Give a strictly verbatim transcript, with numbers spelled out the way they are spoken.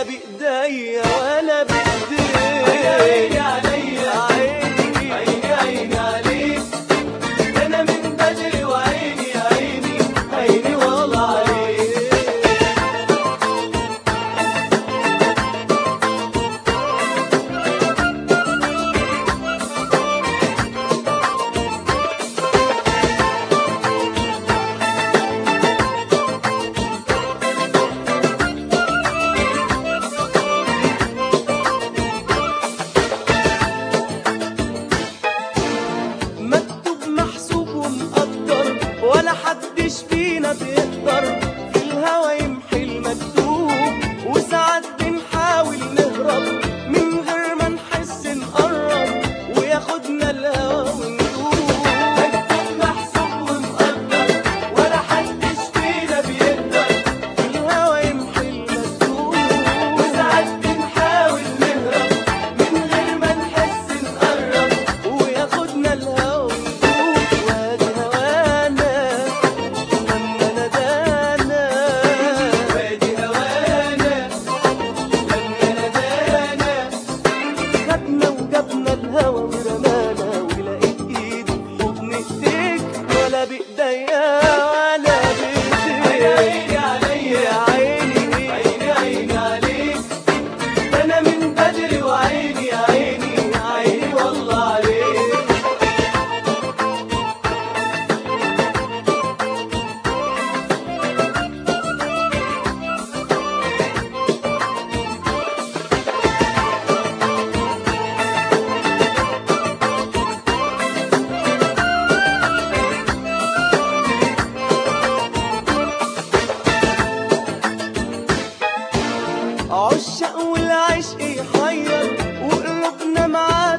ولا بإيديا ولا بإيديك. عيني عليا عيني عيني عيني عليك، ده أنا من بدري وعيني عيني عيني والله عليك. ولا حدش فينا بيقدر في الهوى يمحي المكتوب، وساعات بنحاول نهرب من غير ما نحس نقرب، وياخدنا الهوى وندوب. مكتوب محسوب ومقدر ولا حدش فينا بيقدر في الهوى يمحي المكتوب، وساعات بنحاول نهرب من غير ما نحس نقرب، وياخدنا الهوى وندوب. وادي هوانا وجابنا الهوى ورمانا، ولقيت ايدي في حضن ايديك ولا بايديا ولا بايديك. عيني عليا يا عيني عيني عيني عليك، ده انا من بدري وعيني عيني عيني والله عليك. عشاق والعشق يحير وقلوبنا معاه